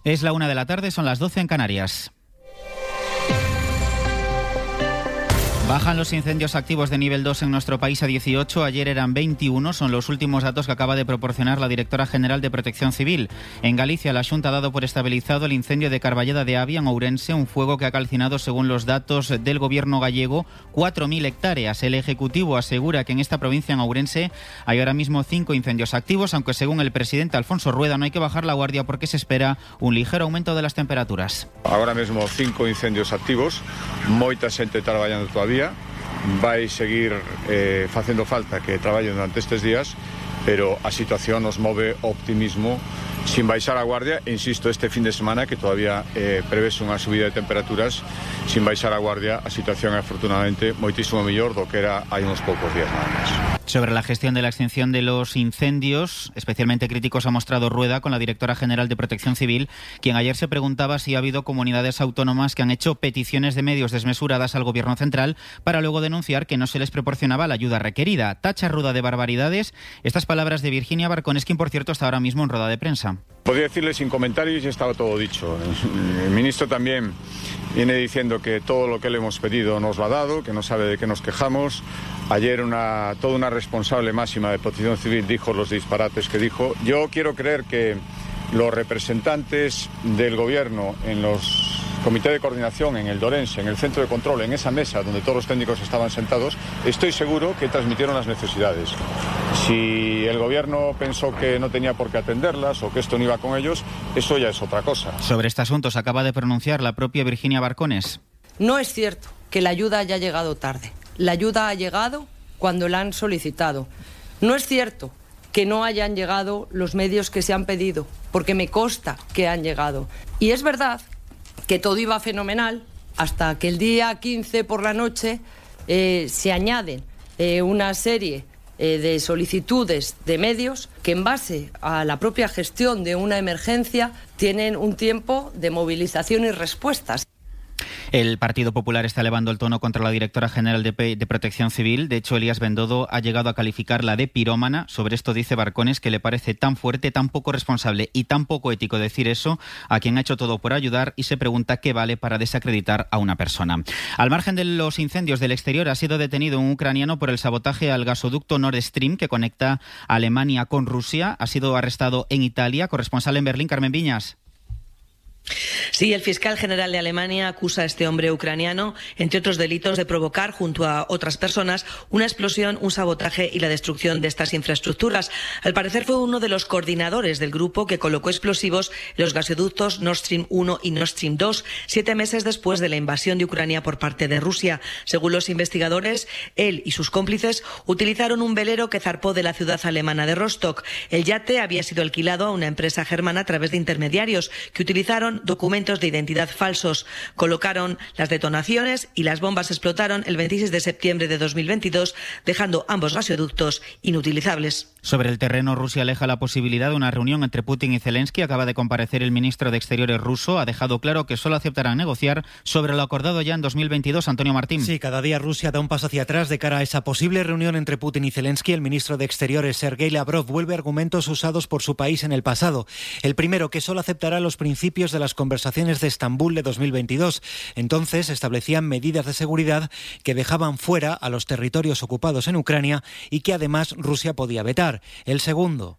Es la 1 de la tarde, son las 12 en Canarias. Bajan los incendios activos de nivel 2 en nuestro país a 18, ayer eran 21, son los últimos datos que acaba de proporcionar la directora general de Protección Civil. En Galicia, la Xunta ha dado por estabilizado el incendio de Carballeda de Avia, en Ourense, un fuego que ha calcinado, según los datos del gobierno gallego, 4.000 hectáreas. El Ejecutivo asegura que en esta provincia, en Ourense, hay ahora mismo 5 incendios activos, aunque según el presidente Alfonso Rueda no hay que bajar la guardia porque se espera un ligero aumento de las temperaturas. Ahora mesmo 5 incendios activos, moita xente traballando todavía. Vai seguir facendo falta que traballen durante estes días, pero a situación nos move optimismo sin baixar a guardia. Insisto, este fin de semana que todavía prevese unha subida de temperaturas, sin baixar a guardia a situación é afortunadamente moitísimo mellor do que era hai uns poucos días nada máis. Sobre la gestión de la extinción de los incendios, especialmente críticos ha mostrado Rueda con la directora general de Protección Civil, quien ayer se preguntaba si ha habido comunidades autónomas que han hecho peticiones de medios desmesuradas al gobierno central para luego denunciar que no se les proporcionaba la ayuda requerida. Tacha Rueda de barbaridades estas palabras de Virginia Barcones, quien por cierto está ahora mismo en rueda de prensa. Podría decirle sin comentarios y estaba todo dicho. El ministro también viene diciendo que todo lo que le hemos pedido nos lo ha dado, que no sabe de qué nos quejamos. Ayer toda una responsable máxima de Protección Civil dijo los disparates que dijo. Yo quiero creer que los representantes del gobierno en los comités de coordinación, en el Dorense, en el centro de control, en esa mesa donde todos los técnicos estaban sentados, estoy seguro que transmitieron las necesidades. Si el gobierno pensó que no tenía por qué atenderlas o que esto no iba con ellos, eso ya es otra cosa. Sobre este asunto se acaba de pronunciar la propia Virginia Barcones. No es cierto que la ayuda haya llegado tarde. La ayuda ha llegado cuando la han solicitado. No es cierto que no hayan llegado los medios que se han pedido, porque me consta que han llegado. Y es verdad que todo iba fenomenal hasta que el día 15 por la noche se añaden una serie de solicitudes de medios que en base a la propia gestión de una emergencia tienen un tiempo de movilización y respuestas. El Partido Popular está elevando el tono contra la directora general de Protección Civil. De hecho, Elías Bendodo ha llegado a calificarla de pirómana. Sobre esto dice Barcones que le parece tan fuerte, tan poco responsable y tan poco ético decir eso a quien ha hecho todo por ayudar, y se pregunta qué vale para desacreditar a una persona. Al margen de los incendios del exterior, ha sido detenido un ucraniano por el sabotaje al gasoducto Nord Stream que conecta a Alemania con Rusia. Ha sido arrestado en Italia. Corresponsal en Berlín, Carmen Viñas. Sí, el fiscal general de Alemania acusa a este hombre ucraniano, entre otros delitos, de provocar junto a otras personas una explosión, un sabotaje y la destrucción de estas infraestructuras. Al parecer fue uno de los coordinadores del grupo que colocó explosivos en los gasoductos Nord Stream 1 y Nord Stream 2, 7 meses después de la invasión de Ucrania por parte de Rusia. Según los investigadores, él y sus cómplices utilizaron un velero que zarpó de la ciudad alemana de Rostock. El yate había sido alquilado a una empresa germana a través de intermediarios que utilizaron documentos de identidad falsos. Colocaron las detonaciones y las bombas explotaron el 26 de septiembre de 2022, dejando ambos gasoductos inutilizables. Sobre el terreno, Rusia aleja la posibilidad de una reunión entre Putin y Zelensky. Acaba de comparecer el ministro de Exteriores ruso. Ha dejado claro que solo aceptarán negociar sobre lo acordado ya en 2022. Antonio Martín. Sí, cada día Rusia da un paso hacia atrás de cara a esa posible reunión entre Putin y Zelensky. El ministro de Exteriores, Sergei Lavrov, vuelve argumentos usados por su país en el pasado. El primero, que solo aceptará los principios de las conversaciones de Estambul de 2022. Entonces establecían medidas de seguridad que dejaban fuera a los territorios ocupados en Ucrania y que además Rusia podía vetar. El segundo.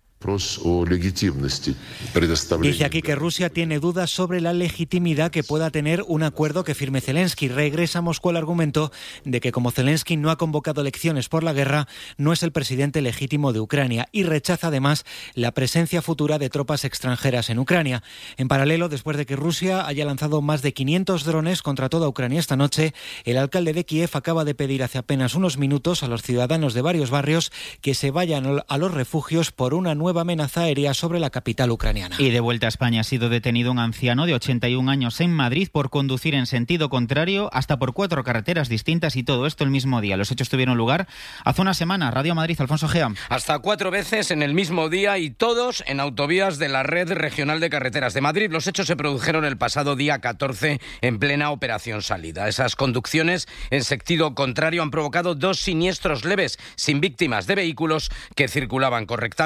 Dice aquí que Rusia tiene dudas sobre la legitimidad que pueda tener un acuerdo que firme Zelensky. Regresa a Moscú al argumento de que como Zelensky no ha convocado elecciones por la guerra, no es el presidente legítimo de Ucrania, y rechaza además la presencia futura de tropas extranjeras en Ucrania. En paralelo, después de que Rusia haya lanzado más de 500 drones contra toda Ucrania esta noche, el alcalde de Kiev acaba de pedir hace apenas unos minutos a los ciudadanos de varios barrios que se vayan a los refugios por una nueva amenaza aérea sobre la capital ucraniana. Y de vuelta a España ha sido detenido un anciano de 81 años en Madrid por conducir en sentido contrario hasta por 4 carreteras distintas, y todo esto el mismo día. Los hechos tuvieron lugar hace una semana. Radio Madrid, Alfonso Gea. Hasta 4 veces en el mismo día y todos en autovías de la Red Regional de Carreteras de Madrid. Los hechos se produjeron el pasado día 14 en plena operación salida. Esas conducciones en sentido contrario han provocado 2 siniestros leves sin víctimas de vehículos que circulaban correctamente. El conductor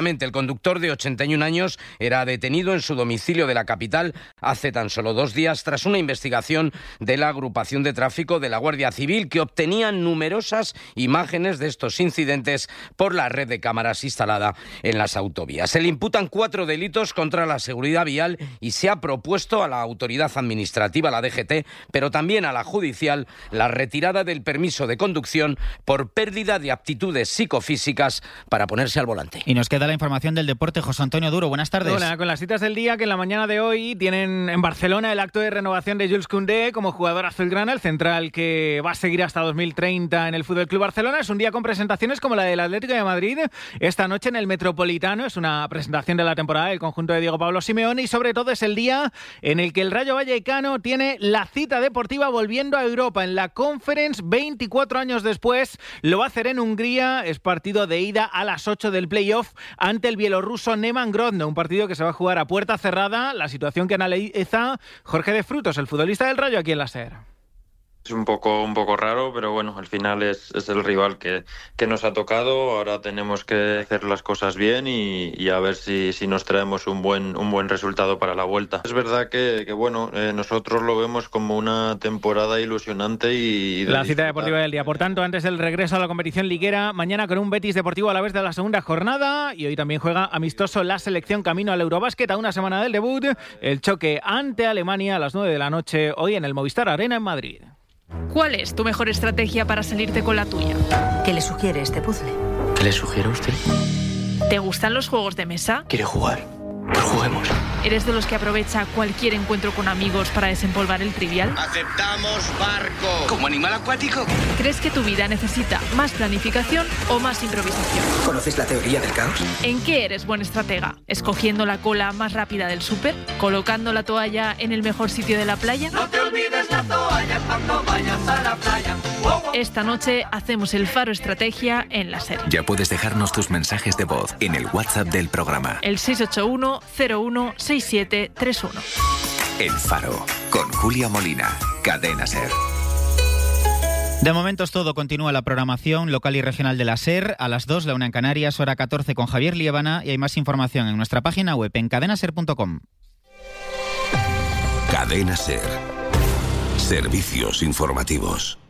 conductor de 81 años era detenido en su domicilio de la capital hace tan solo 2 días tras una investigación de la agrupación de tráfico de la Guardia Civil, que obtenía numerosas imágenes de estos incidentes por la red de cámaras instalada en las autovías. Se le imputan 4 delitos contra la seguridad vial y se ha propuesto a la autoridad administrativa, la DGT, pero también a la judicial, la retirada del permiso de conducción por pérdida de aptitudes psicofísicas para ponerse al volante. Y nos queda la información del deporte. José Antonio Duro, buenas tardes. Hola, con las citas del día, que en la mañana de hoy tienen en Barcelona el acto de renovación de Jules Koundé como jugador azulgrana, el central que va a seguir hasta 2030 en el FC Barcelona. Es un día con presentaciones como la del Atlético de Madrid esta noche en el Metropolitano. Es una presentación de la temporada del conjunto de Diego Pablo Simeone, y sobre todo es el día en el que el Rayo Vallecano tiene la cita deportiva volviendo a Europa en la Conference 24 años después. Lo va a hacer en Hungría. Es partido de ida a las 8 del playoff ante el bielorruso Neman Grodno, un partido que se va a jugar a puerta cerrada. La situación que analiza Jorge de Frutos, el futbolista del Rayo, aquí en la SER. Es un poco raro, pero bueno, al final es el rival que nos ha tocado. Ahora tenemos que hacer las cosas bien y a ver si nos traemos un buen resultado para la vuelta. Es verdad que bueno, nosotros lo vemos como una temporada ilusionante y la cita deportiva del día. Por tanto, antes del regreso a la competición liguera, mañana con un Betis Deportivo a la vez de la segunda jornada, y hoy también juega amistoso la selección camino al Eurobásquet a una semana del debut. El choque ante Alemania a las 9 de la noche, hoy en el Movistar Arena en Madrid. ¿Cuál es tu mejor estrategia para salirte con la tuya? ¿Qué le sugiere este puzzle? ¿Qué le sugiere a usted? ¿Te gustan los juegos de mesa? ¿Quiere jugar? Pues juguemos. ¿Eres de los que aprovecha cualquier encuentro con amigos para desempolvar el trivial? ¡Aceptamos barco! ¿Como animal acuático? ¿Crees que tu vida necesita más planificación o más improvisación? ¿Conoces la teoría del caos? ¿En qué eres buen estratega? ¿Escogiendo la cola más rápida del súper? ¿Colocando la toalla en el mejor sitio de la playa? No te olvides la toalla cuando vayas a la playa. Esta noche hacemos el Faro Estrategia en la SER. Ya puedes dejarnos tus mensajes de voz en el WhatsApp del programa. El 681 01 6731. El Faro, con Julia Molina, Cadena SER. De momento es todo. Continúa la programación local y regional de la SER. A las 2, la 1 en Canarias, hora 14 con Javier Liébana, y hay más información en nuestra página web en cadenaser.com. Cadena SER. Servicios informativos.